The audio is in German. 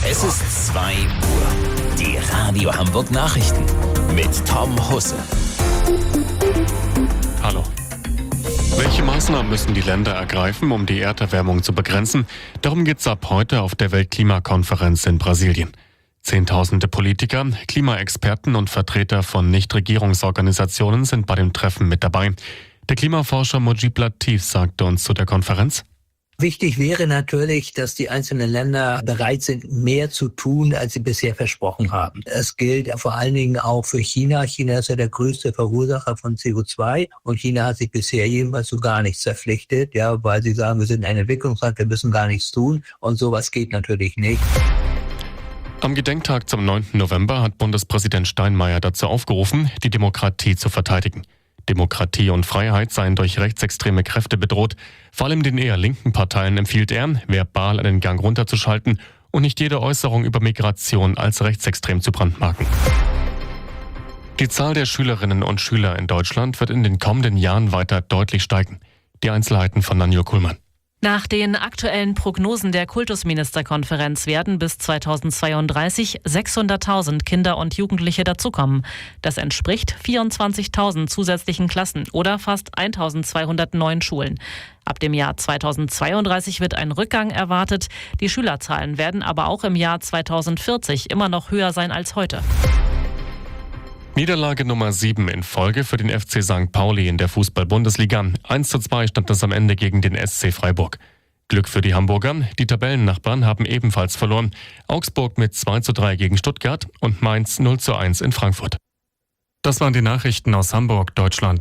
Es ist 2 Uhr. Die Radio Hamburg Nachrichten mit Tom Husse. Hallo. Welche Maßnahmen müssen die Länder ergreifen, um die Erderwärmung zu begrenzen? Darum geht es ab heute auf der Weltklimakonferenz in Brasilien. Zehntausende Politiker, Klimaexperten und Vertreter von Nichtregierungsorganisationen sind bei dem Treffen mit dabei. Der Klimaforscher Mujib Latif sagte uns zu der Konferenz: Wichtig wäre natürlich, dass die einzelnen Länder bereit sind, mehr zu tun, als sie bisher versprochen haben. Es gilt ja vor allen Dingen auch für China. China ist ja der größte Verursacher von CO2 und China hat sich bisher jedenfalls so gar nichts verpflichtet, ja, weil sie sagen, wir sind ein Entwicklungsland, wir müssen gar nichts tun und sowas geht natürlich nicht. Am Gedenktag zum 9. November hat Bundespräsident Steinmeier dazu aufgerufen, die Demokratie zu verteidigen. Demokratie und Freiheit seien durch rechtsextreme Kräfte bedroht. Vor allem den eher linken Parteien empfiehlt er, verbal einen Gang runterzuschalten und nicht jede Äußerung über Migration als rechtsextrem zu brandmarken. Die Zahl der Schülerinnen und Schüler in Deutschland wird in den kommenden Jahren weiter deutlich steigen. Die Einzelheiten von Nanjo Kuhlmann. Nach den aktuellen Prognosen der Kultusministerkonferenz werden bis 2032 600.000 Kinder und Jugendliche dazukommen. Das entspricht 24.000 zusätzlichen Klassen oder fast 1.200 neuen Schulen. Ab dem Jahr 2032 wird ein Rückgang erwartet. Die Schülerzahlen werden aber auch im Jahr 2040 immer noch höher sein als heute. Niederlage Nummer 7 in Folge für den FC St. Pauli in der Fußball-Bundesliga. 1:2 stand es am Ende gegen den SC Freiburg. Glück für die Hamburger, die Tabellennachbarn haben ebenfalls verloren. Augsburg mit 2:3 gegen Stuttgart und Mainz 0:1 in Frankfurt. Das waren die Nachrichten aus Hamburg, Deutschland.